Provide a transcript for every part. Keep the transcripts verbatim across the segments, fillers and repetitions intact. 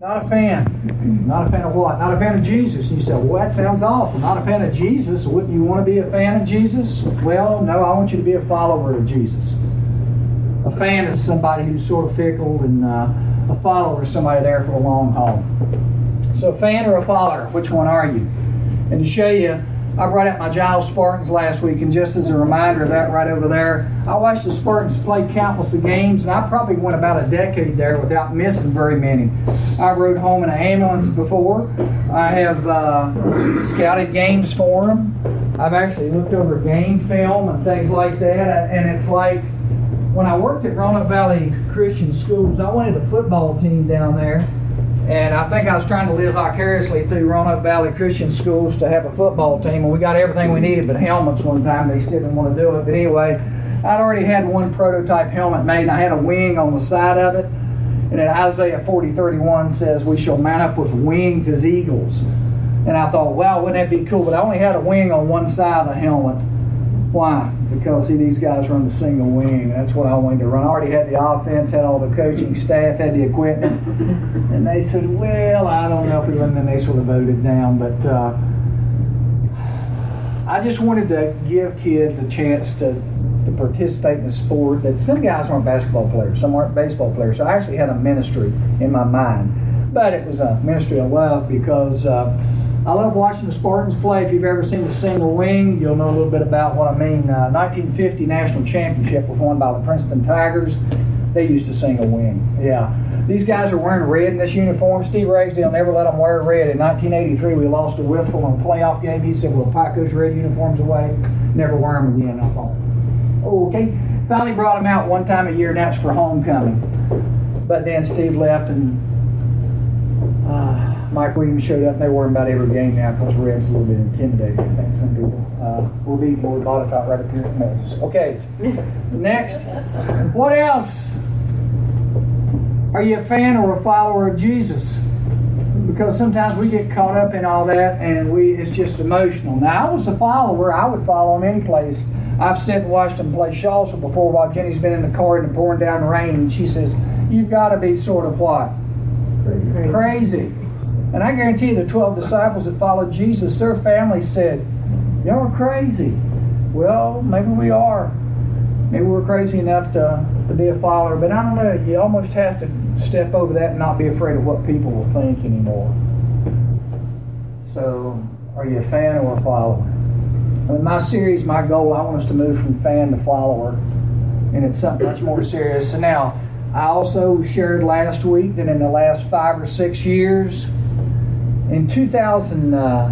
Not a fan. Not a fan of what? Not a fan of Jesus. And you say, well, that sounds awful. Not a fan of Jesus. Wouldn't you want to be a fan of Jesus? Well, no, I want you to be a follower of Jesus. A fan is somebody who's sort of fickle, and uh, a follower is somebody there for the long haul. So a fan or a follower, which one are you? And to show you, I brought out my Giles Spartans last week, and just as a reminder of that right over there, I watched the Spartans play countless of games, and I probably went about a decade there without missing very many. I rode home in an ambulance before. I have uh, scouted games for them. I've actually looked over game film and things like that, and it's like when I worked at Roanoke Valley Christian Schools, I wanted a football team down there. And I think I was trying to live vicariously through Roanoke Valley Christian Schools to have a football team. And we got everything we needed but helmets one time. They still didn't want to do it. But anyway, I'd already had one prototype helmet made, and I had a wing on the side of it. And in Isaiah forty thirty-one says, we shall mount up with wings as eagles. And I thought, wow, wouldn't that be cool? But I only had a wing on one side of the helmet. Why? Because, see, these guys run the single wing. That's what I wanted to run. I already had the offense, had all the coaching staff, had the equipment. And they said, well, I don't know if we win. And then they sort of voted down. But uh, I just wanted to give kids a chance to, to participate in the sport. That some guys aren't basketball players, some aren't baseball players. So I actually had a ministry in my mind. But it was a ministry of love because uh, I love watching the Spartans play. If you've ever seen the single wing, you'll know a little bit about what I mean. Uh, nineteen fifty National Championship was won by the Princeton Tigers. They used a single wing. Yeah. These guys are wearing red in this uniform. Steve Ragsdale never let them wear red. In nineteen eighty-three, we lost to Whitfield on a playoff game. He said, well, pack those red uniforms away. Never wear them again. I thought, oh, okay. Finally brought them out one time a year, and that's for homecoming. But then Steve left, and uh, Mike Williams showed up, and they wore him about every game now because red's a little bit intimidating, I think, some people. Uh, we'll be more bought it out right up here at Moses. Okay, next. What else? Are you a fan or a follower of Jesus? Because sometimes we get caught up in all that, and we it's just emotional. Now, I was a follower. I would follow him any place. I've sat and watched him play Shawsell before while Jenny's been in the car and pouring down rain, and she says, you've got to be sort of what? Crazy. Crazy. And I guarantee you the twelve disciples that followed Jesus, their family said, y'all are crazy. Well, maybe we are. Maybe we're crazy enough to, to be a follower. But I don't know, you almost have to step over that and not be afraid of what people will think anymore. So, are you a fan or a follower? In my series, my goal, I want us to move from fan to follower. And it's something much more serious. So now, I also shared last week that in the last five or six years, in two thousand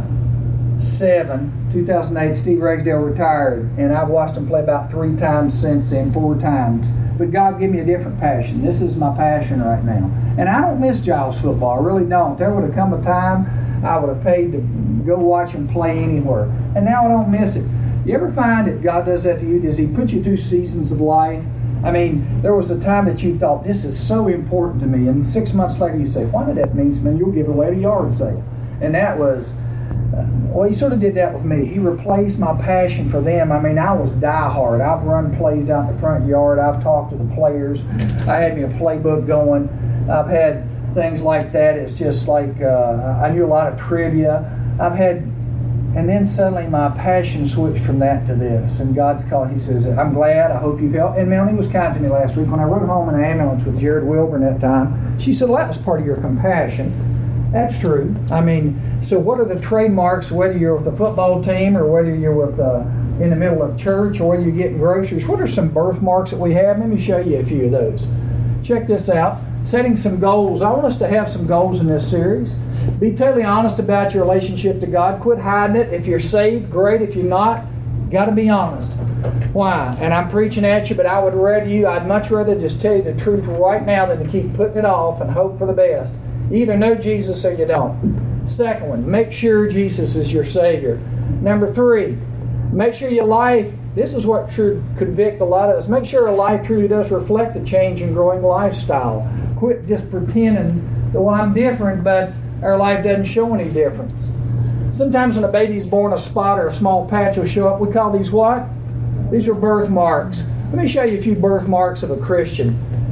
seven, two thousand eight, Steve Ragsdale retired, and I've watched him play about three times since then, four times. But God gave me a different passion. This is my passion right now. And I don't miss Giles football. I really don't. There would have come a time I would have paid to go watch him play anywhere. And now I don't miss it. You ever find that God does that to you? Does He put you through seasons of life? I mean, there was a time that you thought, this is so important to me. And six months later you say, why did that mean? Man, you'll give it away at a yard sale. And that was, uh, well, He sort of did that with me. He replaced my passion for them. I mean, I was diehard. I've run plays out in the front yard. I've talked to the players. I had me a playbook going. I've had things like that. It's just like, uh, I knew a lot of trivia. I've had And then suddenly my passion switched from that to this. And God's call, He says, I'm glad, I hope you've helped. And Melanie was kind to me last week. When I rode home in an ambulance with Jared Wilburn that time, she said, well, that was part of your compassion. That's true. I mean, so what are the trademarks, whether you're with the football team or whether you're with uh, in the middle of church or whether you're getting groceries? What are some birthmarks that we have? Let me show you a few of those. Check this out. Setting some goals. I want us to have some goals in this series. Be totally honest about your relationship to God. Quit hiding it. If you're saved, great. If you're not, got to be honest. Why? And I'm preaching at you, but I would rather you, I'd much rather just tell you the truth right now than to keep putting it off and hope for the best. You either know Jesus or you don't. Second one, make sure Jesus is your Savior. Number three, make sure your life, this is what should convict a lot of us, make sure our life truly does reflect a change and growing lifestyle. Quit just pretending that, well, I'm different, but our life doesn't show any difference. Sometimes when a baby's born, a spot or a small patch will show up. We call these what? These are birthmarks. Let me show you a few birthmarks of a Christian.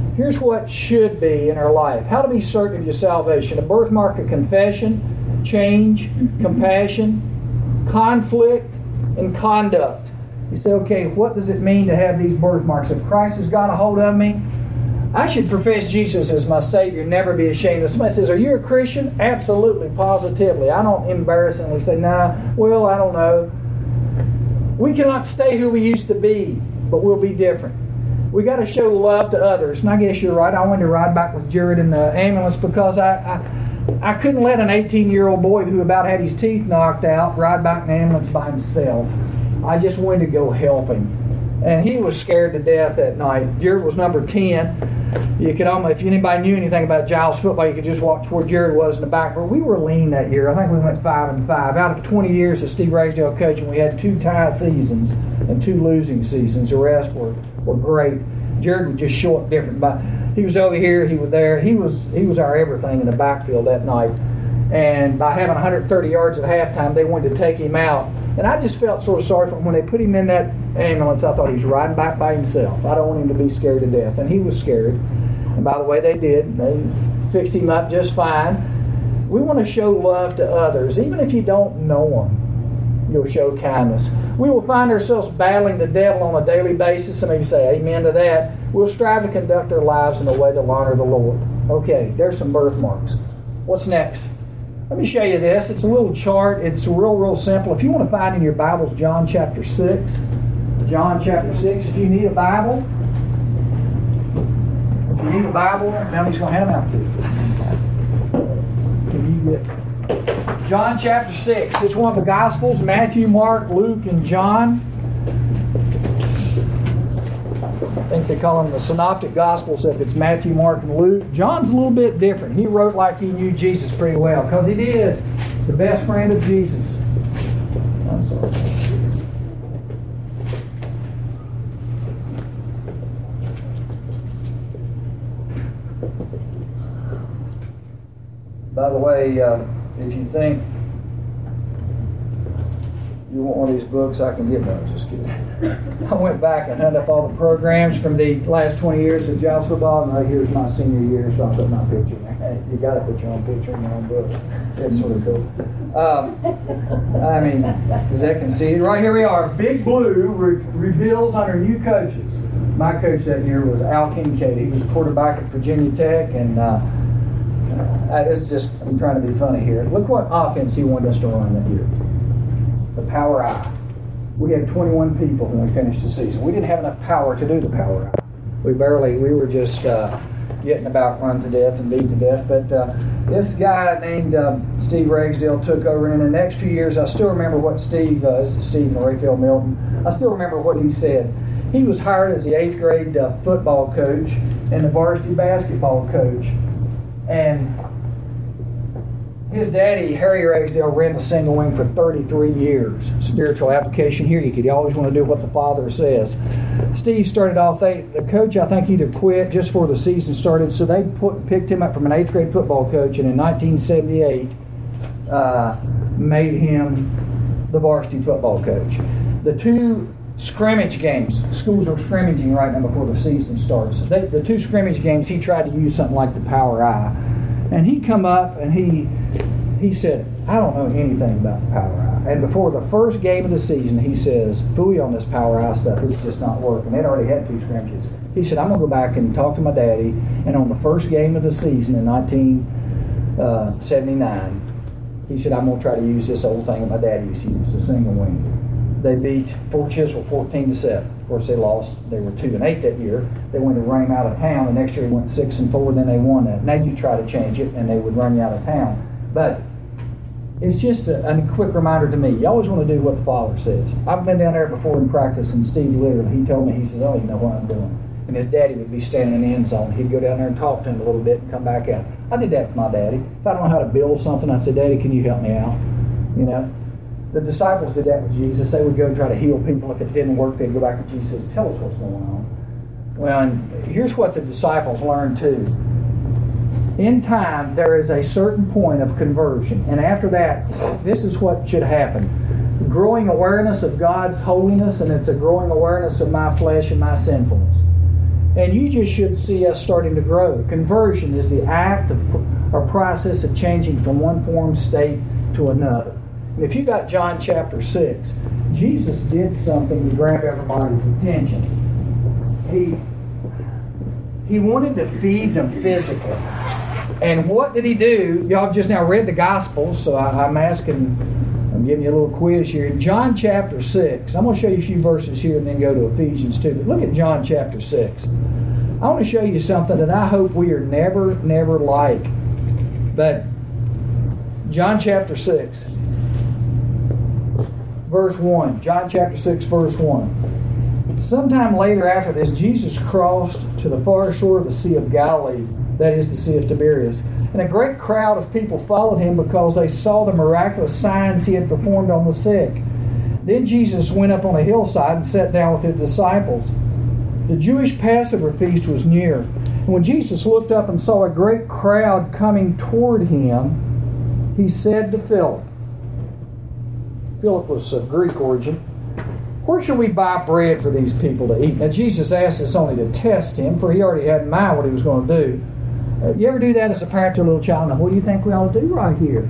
Here's what should be in our life. How to be certain of your salvation. A birthmark of confession, change, compassion, conflict, and conduct. You say, okay, what does it mean to have these birthmarks? If Christ has got a hold of me, I should profess Jesus as my Savior, never be ashamed. If somebody says, are you a Christian? Absolutely, positively. I don't embarrassingly say, nah, well, I don't know. We cannot stay who we used to be, but we'll be different. We got to show love to others. And I guess you're right. I wanted to ride back with Jared in the ambulance because I, I, I couldn't let an eighteen-year-old boy who about had his teeth knocked out ride back in the ambulance by himself. I just wanted to go help him. And he was scared to death that night. Jared was number ten. You could almost, if anybody knew anything about Giles football, you could just watch where Jared was in the back. But we were lean that year. I think we went five and five. Out of twenty years of Steve Ragsdale coaching, we had two tie seasons and two losing seasons. The rest were, were great. Jared would just show up different. But he was over here, he was there. He was he was our everything in the backfield that night. And by having one hundred thirty yards at halftime, they wanted to take him out. And I just felt sort of sorry for him. When they put him in that ambulance, I thought he was riding back by himself. I don't want him to be scared to death. And he was scared. And by the way, they did. They fixed him up just fine. We want to show love to others. Even if you don't know them, you'll show kindness. We will find ourselves battling the devil on a daily basis. Some of you say amen to that. We'll strive to conduct our lives in a way that will honor the Lord. Okay, there's some birthmarks. What's next? Let me show you this. It's a little chart. It's real, real simple. If you want to find in your Bibles John chapter six, John chapter six, if you need a Bible, if you need a Bible, Melody's going to hand them out to you. Can you get John chapter six. It's one of the Gospels, Matthew, Mark, Luke, and John. I think they call them the Synoptic Gospels if it's Matthew, Mark, and Luke. John's a little bit different. He wrote like he knew Jesus pretty well, because he did. The best friend of Jesus. I'm sorry. By the way, uh, if you think you want one of these books, I can give one. Just kidding. I went back and hunted up all the programs from the last twenty years of Giles football, and right here's my senior year, so I put my picture in there. Hey, you got to put your own picture in your own book. That's sort of cool. Um, I mean, is that conceded? Right here we are. Big Blue re- reveals under new coaches. My coach that year was Al Kincaid. He was a quarterback at Virginia Tech, and uh, uh, it's just, I'm trying to be funny here. Look what offense he wanted us to run that year. The power I. We had twenty-one people when we finished the season. We didn't have enough power to do the power I. We barely, we were just uh, getting about run to death and beat to death. But uh, this guy named uh, Steve Ragsdale took over, and in the next few years, I still remember what Steve, uh, Steve and Raphael Milton, I still remember what he said. He was hired as the eighth grade uh, football coach and the varsity basketball coach. And his daddy, Harry Ragsdale, ran the single wing for thirty-three years. Spiritual application here. You could always want to do what the father says. Steve started off, they, the coach, I think, either quit just before the season started, so they put, picked him up from an eighth grade football coach, and in nineteen seventy-eight, uh, made him the varsity football coach. The two scrimmage games, schools are scrimmaging right now before the season starts. They, the two scrimmage games, he tried to use something like the power I. And he come up and he he said, I don't know anything about the power I. And before the first game of the season, he says, phooey on this power I stuff, it's just not working. They'd already had two scrimmages. He said, I'm going to go back and talk to my daddy. And on the first game of the season in nineteen seventy-nine, he said, I'm going to try to use this old thing that my daddy used to use, the single wing. They beat Fort Chiswell fourteen to seven. Of course, they lost. They were two and eight that year. They went to run him out of town. The next year, he went six and four. Then they won that. Now you try to change it, and they would run you out of town. But it's just a, a quick reminder to me. You always want to do what the Father says. I've been down there before in practice, and Steve literally, he told me, he says, "Oh, you know what I'm doing." And his daddy would be standing in the end zone. He'd go down there and talk to him a little bit and come back out. I did that with my daddy. If I don't know how to build something, I'd say, "Daddy, can you help me out?" You know. The disciples did that with Jesus. They would go try to heal people. If it didn't work, they'd go back to Jesus. Tell us what's going on. Well, and here's what the disciples learned too. In time, there is a certain point of conversion. And after that, this is what should happen. Growing awareness of God's holiness, and it's a growing awareness of my flesh and my sinfulness. And you just should see us starting to grow. Conversion is the act of or process of changing from one form state to another. And if you got John chapter six, Jesus did something to grab everybody's attention. He he wanted to feed them physically. And what did he do? Y'all have just now read the Gospels, so I, I'm asking, I'm giving you a little quiz here. In John chapter six, I'm going to show you a few verses here and then go to Ephesians two. But look at John chapter six. I want to show you something that I hope we are never, never like. But John chapter six, verse one. John chapter six, verse one. Sometime later after this, Jesus crossed to the far shore of the Sea of Galilee, that is the Sea of Tiberias. And a great crowd of people followed him because they saw the miraculous signs he had performed on the sick. Then Jesus went up on a hillside and sat down with his disciples. The Jewish Passover feast was near. And when Jesus looked up and saw a great crowd coming toward him, he said to Philip, Philip was of Greek origin, "Where shall we buy bread for these people to eat?" Now Jesus asked this only to test him, for he already had in mind what he was going to do. Uh, you ever do that as a parent to a little child? Now, what do you think we ought to do right here?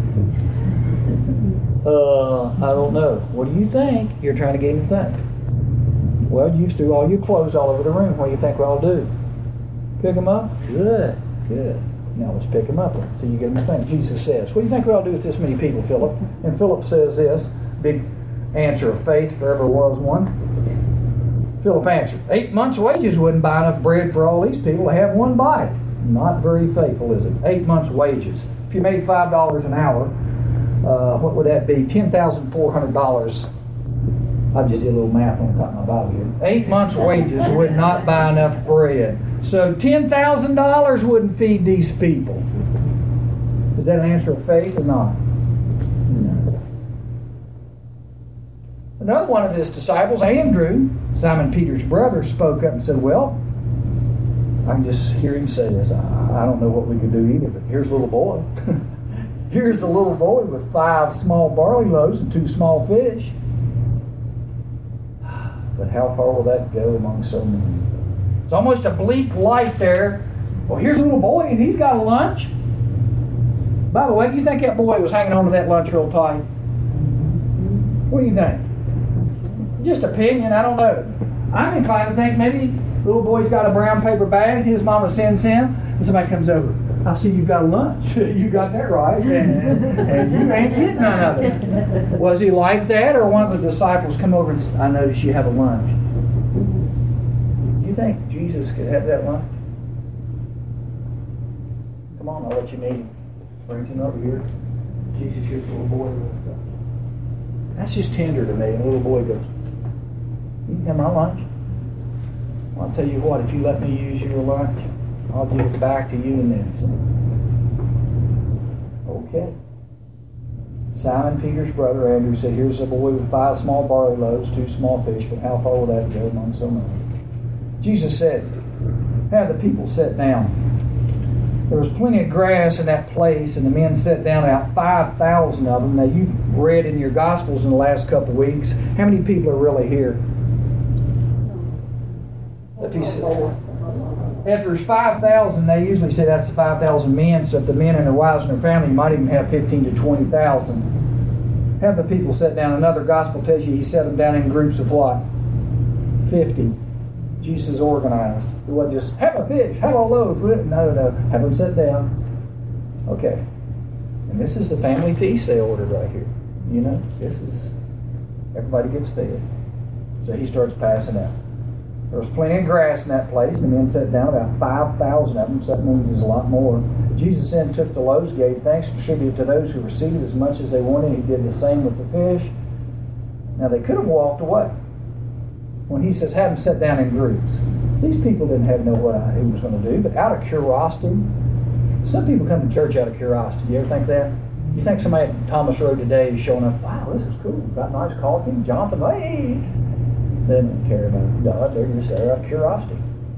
Uh, I don't know. What do you think? You're trying to get him to think. Well, you threw all your clothes all over the room. What do you think we ought to do? Pick them up? Good, good. Now let's pick them up. So you get them to think. Jesus says, "What do you think we ought to do with this many people, Philip?" And Philip says this, big answer of faith, if there ever was one. Philip answered, "Eight months' wages wouldn't buy enough bread for all these people to have one bite." Not very faithful, is it? Eight months' wages. If you made five dollars an hour, uh, what would that be? ten thousand four hundred dollars. I just did a little math on top of my Bible here. Eight months' wages would not buy enough bread. So ten thousand dollars wouldn't feed these people. Is that an answer of faith or not? No. Another one of his disciples, Andrew, Simon Peter's brother, spoke up and said, "Well, I can just hear him say this. I, I don't know what we could do either, but here's a little boy. Here's a little boy with five small barley loaves and two small fish. But how far will that go among so many?" It's almost a bleak light there. Well, here's a little boy, and he's got a lunch. By the way, do you think that boy was hanging on to that lunch real tight? What do you think? Just opinion, I don't know. I'm inclined to think maybe little boy's got a brown paper bag, his mama sends him, and somebody comes over. "I see you've got a lunch." You got that right. And, and you ain't getting none of it. Was he like that, or one of the disciples come over and said, "I noticed you have a lunch"? Do you think Jesus could have that lunch? Come on, I'll let you meet him. Brings him over here. Jesus, here's a little boy with stuff. That's just tender to me. And the little boy goes, "You can have my lunch. Well, I'll tell you what, if you let me use your lunch, I'll give it back to you and then some." Okay. Simon Peter's brother Andrew said, "Here's a boy with five small barley loaves, two small fish, but how far will that go among so many?" Jesus said, "Have the people sit down." There was plenty of grass in that place, and the men sat down, about five thousand of them. Now, you've read in your Gospels in the last couple of weeks, how many people are really here? If, he said, if there's five thousand, they usually say that's the five thousand men, so if the men and their wives and their family, you might even have fifteen to twenty thousand. Have the people sit down. Another Gospel tells you he set them down in groups of what? fifty. Jesus organized. It wasn't just, "Have a fish, have a loaf." No, no. Have them sit down. Okay. And this is the family feast they ordered right here. You know, this is, everybody gets fed. So he starts passing out. There was plenty of grass in that place, and the men sat down, about five thousand of them, so that means there's a lot more. Jesus then took the loaves, gave thanks, distributed to those who received it as much as they wanted. He did the same with the fish. Now, they could have walked away. When he says, "Have them sit down in groups," these people didn't have no what he was going to do, but out of curiosity. Some people come to church out of curiosity. You ever think that? You think somebody at Thomas Road today is showing up, "Wow, this is cool. Got nice coffee. Jonathan, hey." They don't care about God. They're just there out of curiosity.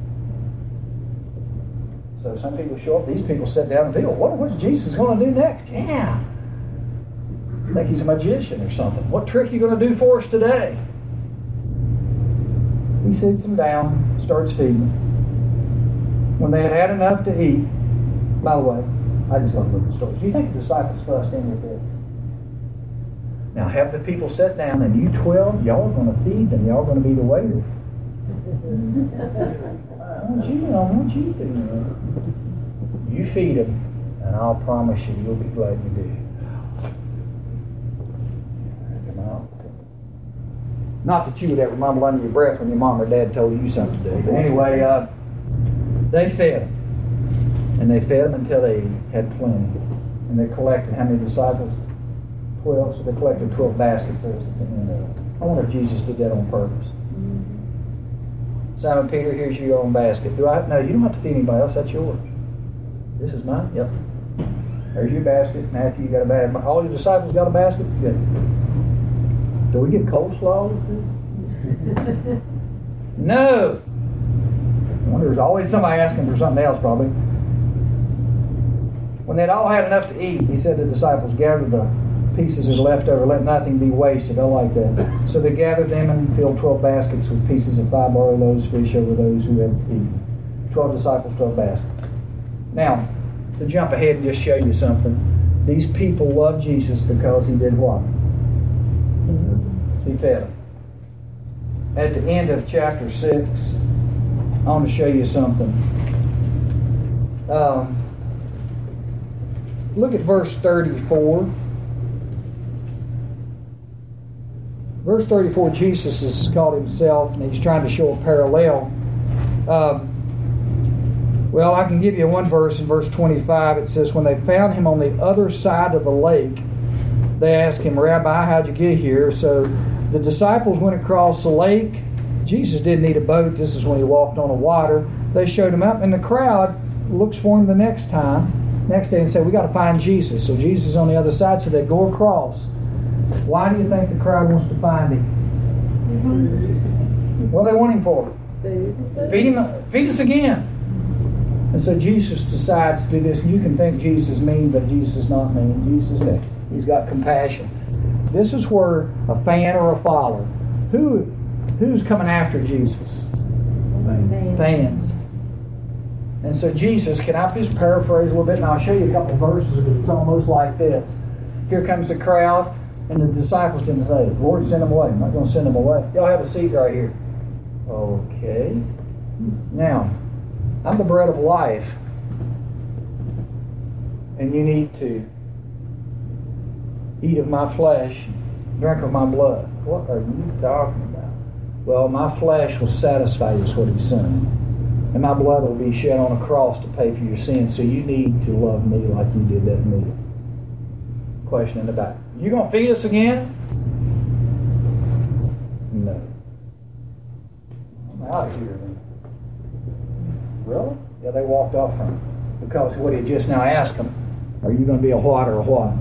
So some people show up. These people sit down and feel, what, what's Jesus going to do next? Yeah. I think he's a magician or something. What trick are you going to do for us today? He sits them down, starts feeding. When they had had enough to eat, by the way, I just love looking at stories. Do you think the disciples fussed any of this? Now have the people sit down, and you twelve, y'all are going to feed them. Y'all are going to be the waiters. I want you, I want you to. You feed them, and I'll promise you, you'll be glad you do. Not that you would ever mumble under your breath when your mom or dad told you something to do. But anyway, uh, they fed them. And they fed them until they had plenty. And they collected how many disciples? Twelve. So they collected twelve basketfuls at the end of it. I wonder if Jesus did that on purpose. Simon Peter, here's your own basket. Do I? No, you don't have to feed anybody else. That's yours. This is mine? Yep. There's your basket. Matthew, you got a basket. All your disciples got a basket? Good. Do we get coleslaw? No. I wonder there's always somebody asking for something else, probably. When they'd all had enough to eat, he said to the disciples, gather the pieces that are left over, let nothing be wasted. I like that. So they gathered them and filled twelve baskets with pieces of five barley loaves, fish over those who had eaten. Twelve disciples, twelve baskets. Now, to jump ahead and just show you something, these people loved Jesus because he did what? He fed them. At the end of chapter six, I want to show you something. Um, look at verse thirty-four. Verse thirty-four, Jesus has called himself, and he's trying to show a parallel. Um, well, I can give you one verse in verse twenty-five. It says, when they found him on the other side of the lake, they asked him, Rabbi, how'd you get here? So the disciples went across the lake. Jesus didn't need a boat. This is when he walked on the water. They showed him up, and the crowd looks for him the next time, next day, and said, we got to find Jesus. So Jesus is on the other side, so they go across. Why do you think the crowd wants to find him? What do they want him for? Feed him, feed us again. And so Jesus decides to do this. You can think Jesus is mean, but Jesus is not mean. Jesus is mean. He's got compassion. This is where a fan or a follower. Who, who's coming after Jesus? Fans. Fans. And so Jesus, can I just paraphrase a little bit, and I'll show you a couple of verses, because it's almost like this. Here comes the crowd, and the disciples didn't say, Lord, send them away. I'm not going to send them away. Y'all have a seat right here. Okay. Now, I'm the bread of life, and you need to eat of my flesh, drink of my blood. What are you talking about? Well, my flesh will satisfy you, is what he's saying. And my blood will be shed on a cross to pay for your sins. So you need to love me like you did that meal. Question in the back. You going to feed us again? No. I'm out of here then. Really? Yeah, they walked off from him. Because what he just now asked them, are you going to be a what or a what?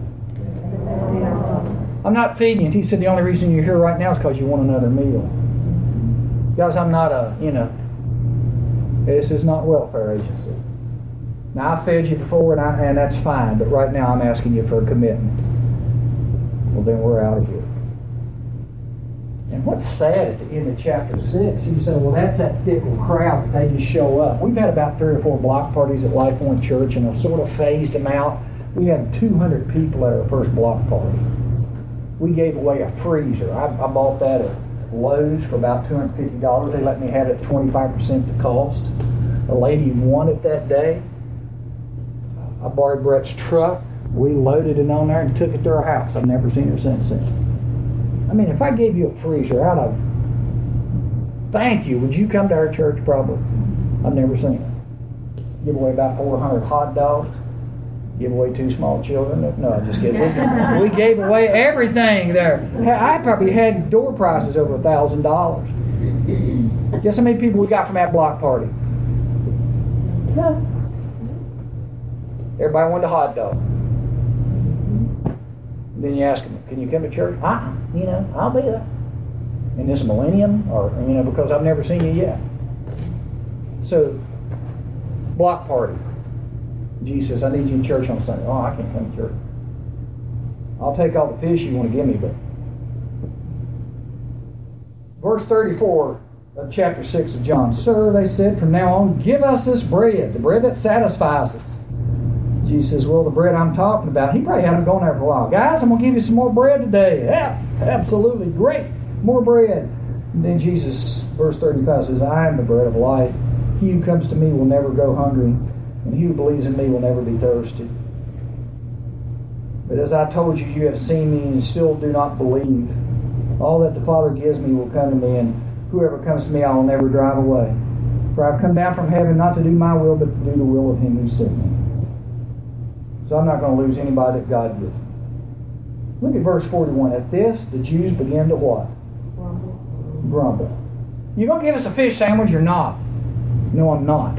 I'm not feeding you. He said the only reason you're here right now is because you want another meal. Guys, I'm not a, you know, this is not welfare agency. Now, I fed you before, and, I, and that's fine, but right now I'm asking you for a commitment. Well, then we're out of here. And what's sad at the end of chapter six, you say, well, that's that fickle crowd that they just show up. We've had about three or four block parties at Life Point Church, and I sort of phased them out. We had two hundred people at our first block party. We gave away a freezer. I, I bought that at Lowe's for about two hundred fifty dollars. They let me have it at twenty-five percent the cost. A lady won it that day. I borrowed Brett's truck. We loaded it on there and took it to her house. I've never seen her since then. I mean, if I gave you a freezer out of thank you, would you come to our church? Probably. I've never seen it. Give away about four hundred hot dogs. Give away two small children. No, I'm just kidding. We, we gave away everything there. I probably had door prizes over a thousand dollars. Guess how many people we got from that block party? No. Everybody wanted a hot dog. Then you ask them, can you come to church? Uh-uh. You know, I'll be there. In this millennium, or, you know, because I've never seen you yet. So, block party. Jesus, I need you in church on Sunday. Oh, I can't come to church. I'll take all the fish you want to give me, but verse thirty-four, of chapter six of John. Sir, they said, from now on, give us this bread, the bread that satisfies us. Jesus says, well, the bread I'm talking about, he probably had them going there for a while. Guys, I'm going to give you some more bread today. Yeah, absolutely great. More bread. And then Jesus, verse thirty-five, says, I am the bread of life. He who comes to me will never go hungry, and he who believes in me will never be thirsty. But as I told you, you have seen me and still do not believe. All that the Father gives me will come to me, and whoever comes to me I will never drive away. For I have come down from heaven not to do my will, but to do the will of him who sent me. So I'm not going to lose anybody that God gives me. Look at verse forty-one. At this, the Jews began to what? Grumble. Grumble. You going to give us a fish sandwich or not? No, I'm not.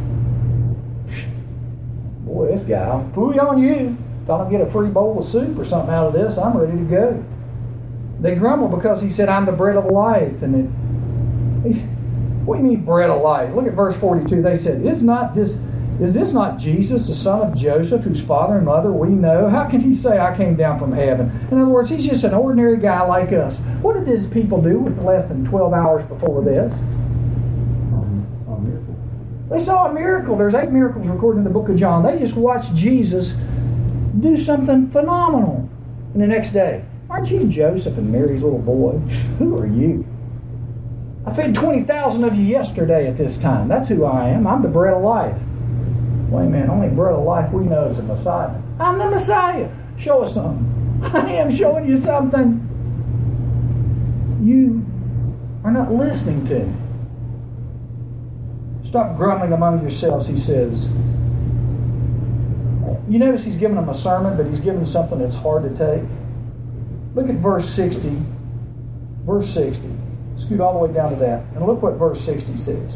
Boy, this guy, I'll fool on you. If I don't get a free bowl of soup or something out of this, I'm ready to go. They grumble because he said, I'm the bread of life. And it, what do you mean bread of life? Look at verse forty-two. They said, is not this, is this not Jesus, the son of Joseph, whose father and mother we know? How can he say, I came down from heaven? In other words, he's just an ordinary guy like us. What did these people do with less than twelve hours before this? Saw a miracle. They saw a miracle. There's eight miracles recorded in the book of John. They just watched Jesus do something phenomenal. And the next day, aren't you Joseph and Mary's little boy? Who are you? I fed twenty thousand of you yesterday at this time. That's who I am. I'm the bread of life. Wait a minute, only bread of life we know is the Messiah. I'm the Messiah. Show us something. I am showing you something. You are not listening to me. Stop grumbling among yourselves, he says. You notice he's giving them a sermon, but he's giving them something that's hard to take. Look at verse sixty. Verse sixty. Scoot all the way down to that. And look what verse sixty says.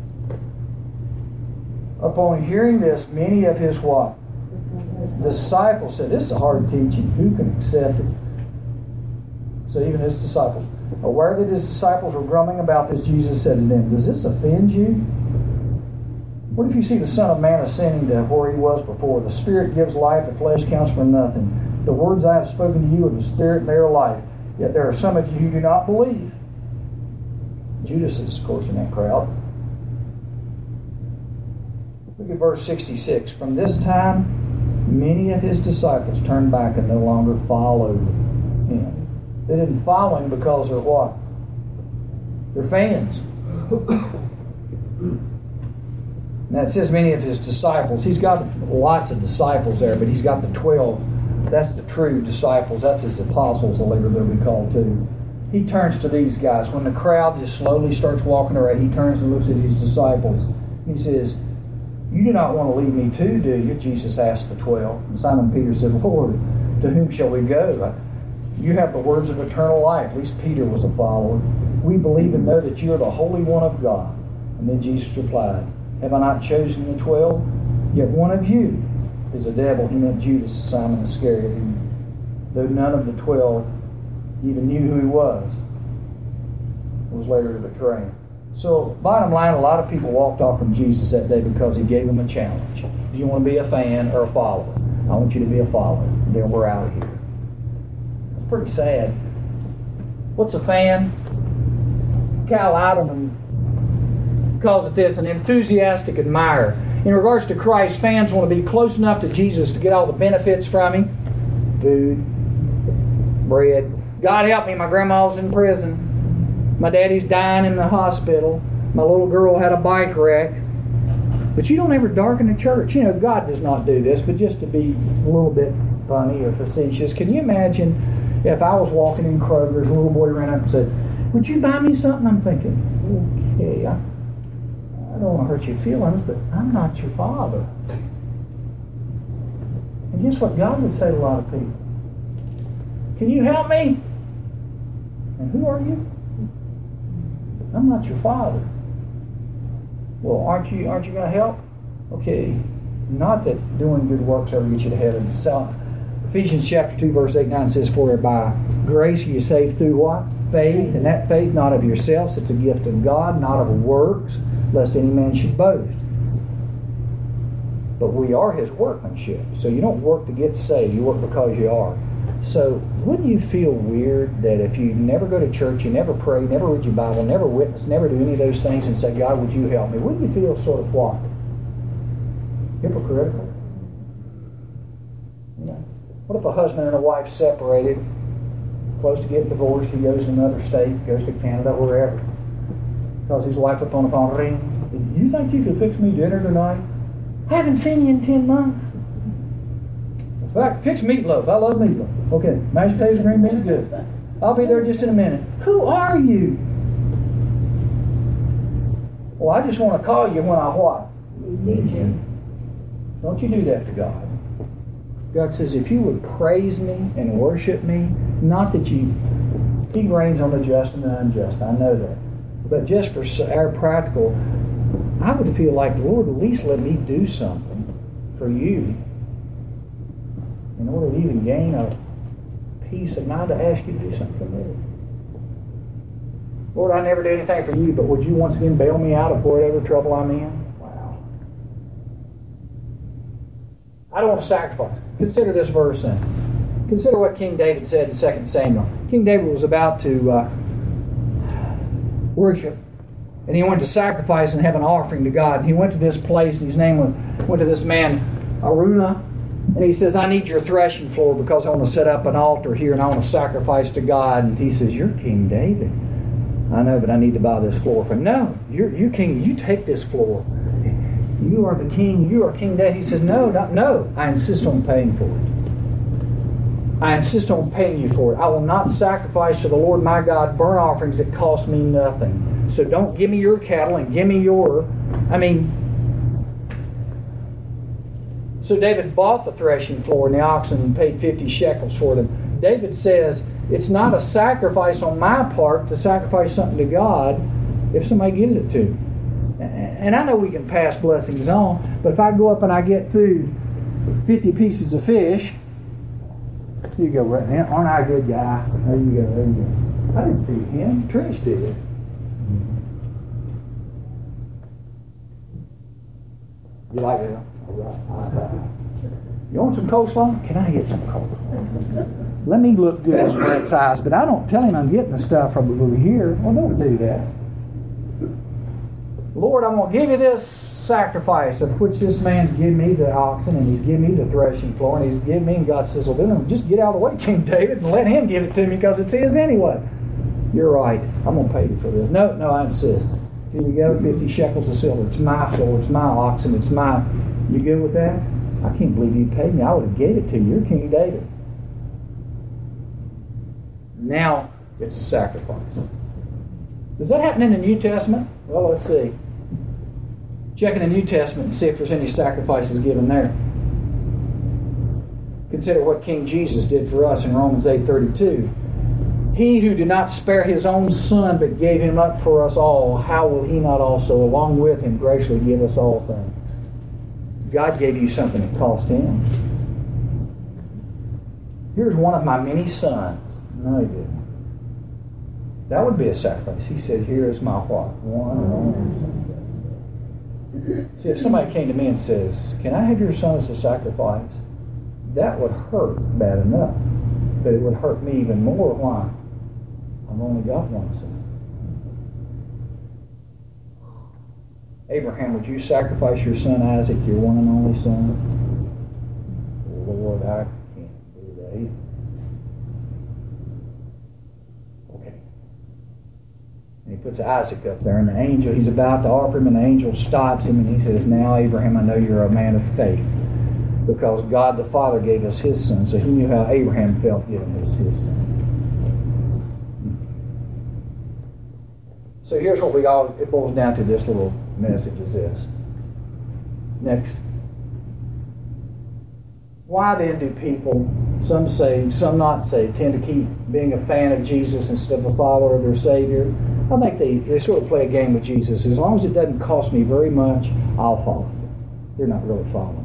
Upon hearing this, many of his what? Disciples said, this is a hard teaching. Who can accept it? So even his disciples. Aware that his disciples were grumbling about this, Jesus said to them, does this offend you? What if you see the Son of Man ascending to where he was before? The Spirit gives life, the flesh counts for nothing. The words I have spoken to you are the Spirit and they are life. Yet there are some of you who do not believe. Judas is, of course, in that crowd. Look at verse sixty-six. From this time, many of his disciples turned back and no longer followed him. They didn't follow him because they're what? They're fans. Now it says many of his disciples. He's got lots of disciples there, but he's got the twelve. That's the true disciples. That's his apostles, later they'll be called too. He turns to these guys. When the crowd just slowly starts walking away, he turns and looks at his disciples. He says, you do not want to leave me too, do you? Jesus asked the twelve. And Simon Peter said, Lord, to whom shall we go? You have the words of eternal life. At least Peter was a follower. We believe and know that you are the Holy One of God. And then Jesus replied, have I not chosen the twelve? Yet one of you is a devil. He meant Judas, Simon Iscariot, who, though none of the twelve even knew who he was, was later to betray him. So, bottom line, a lot of people walked off from Jesus that day because he gave them a challenge. Do you want to be a fan or a follower? I want you to be a follower. Then we're out of here. It's pretty sad. What's a fan? Cal Idleman calls it this, an enthusiastic admirer. In regards to Christ, fans want to be close enough to Jesus to get all the benefits from him. Food, bread. God help me, my grandma's in prison. My daddy's dying in the hospital. My little girl had a bike wreck. But you don't ever darken the church. You know, God does not do this, but just to be a little bit funny or facetious. Can you imagine if I was walking in Kroger's, a little boy ran up and said, would you buy me something? I'm thinking, okay, I, I don't want to hurt your feelings, but I'm not your father. And guess what God would say to a lot of people? Can you help me? And who are you? I'm not your father. Well, aren't you aren't you going to help? Okay, not that doing good works ever get you to heaven. So, Ephesians chapter two, verse eight and nine says, for by grace you are saved through what? Faith, and that faith not of yourselves, it's a gift of God, not of works, lest any man should boast. But we are his workmanship. So you don't work to get saved, you work because you are. So wouldn't you feel weird that if you never go to church, you never pray, never read your Bible, never witness, never do any of those things and say, God, would you help me? Wouldn't you feel sort of what? Hypocritical? You know, what if a husband and a wife separated, close to getting divorced, he goes to another state, goes to Canada, wherever, calls his wife up on the phone, ring, you think you could fix me dinner tonight? I haven't seen you in ten months. In fact, fix meatloaf. I love meatloaf. Okay, mashed potatoes, green beans, good. I'll be there just in a minute. Who are you? Well, I just want to call you when I what? Need you. Don't you do that to God. God says, if you would praise me and worship me, not that you, He reigns on the just and the unjust, I know that. But just for our practical, I would feel like, Lord, at least let me do something for you in order to even gain a peace of mind to ask you to do something for me. Lord, I never did anything for you, but would you once again bail me out of whatever trouble I'm in? Wow. I don't want to sacrifice. Consider this verse then. Consider what King David said in Second Samuel. King David was about to uh, worship, and he went to sacrifice and have an offering to God. And he went to this place, and his name went, went to this man, Araunah, and he says, I need your threshing floor because I want to set up an altar here and I want to sacrifice to God. And he says, you're King David. I know, but I need to buy this floor for him. No, you're, you're king. You take this floor. You are the king. You are King David. He says, no, not, no. I insist on paying for it. I insist on paying you for it. I will not sacrifice to the Lord my God burnt offerings that cost me nothing. So don't give me your cattle and give me your... I mean... So David bought the threshing floor and the oxen and paid fifty shekels for them. David says, it's not a sacrifice on my part to sacrifice something to God if somebody gives it to me. And I know we can pass blessings on, but if I go up and I get food, fifty pieces of fish, here you go, right now. Aren't I a good guy? There you go, there you go. I didn't feed him. Trish did. You like that? You want some coleslaw? Can I get some coleslaw? Let me look good in Brett's eyes, but I don't tell him I'm getting the stuff from over here. Well, don't do that. Lord, I'm going to give you this sacrifice of which this man's given me the oxen and he's given me the threshing floor and he's given me, and God says, well, then just get out of the way, King David, and let him give it to me because it's his anyway. You're right. I'm going to pay you for this. No, no, I insist. Here you go, fifty shekels of silver. It's my floor. It's my oxen. It's my... You good with that? I can't believe you paid me. I would have gave it to you. You're King David. Now it's a sacrifice. Does that happen in the New Testament? Well, let's see. Check in the New Testament and see if there's any sacrifices given there. Consider what King Jesus did for us in Romans eight thirty-two. He who did not spare his own son but gave him up for us all, how will he not also along with him graciously give us all things? God gave you something that cost him. Here's one of my many sons. No, he didn't. That would be a sacrifice. He said, here is my what? One and only son. See, if somebody came to me and says, can I have your son as a sacrifice? That would hurt bad enough. But it would hurt me even more. Why? I've only got one son. Abraham, would you sacrifice your son Isaac, your one and only son? Lord, I can't do that either. Okay. And he puts Isaac up there, and the angel, he's about to offer him, and the angel stops him, and he says, now, Abraham, I know you're a man of faith, because God the Father gave us his son, so he knew how Abraham felt giving us his son. So here's what we all, it boils down to this little message is this. Next. Why then do people, some saved, some not saved, tend to keep being a fan of Jesus instead of a follower of their Savior? I think they, they sort of play a game with Jesus. As long as it doesn't cost me very much, I'll follow. They're not really following.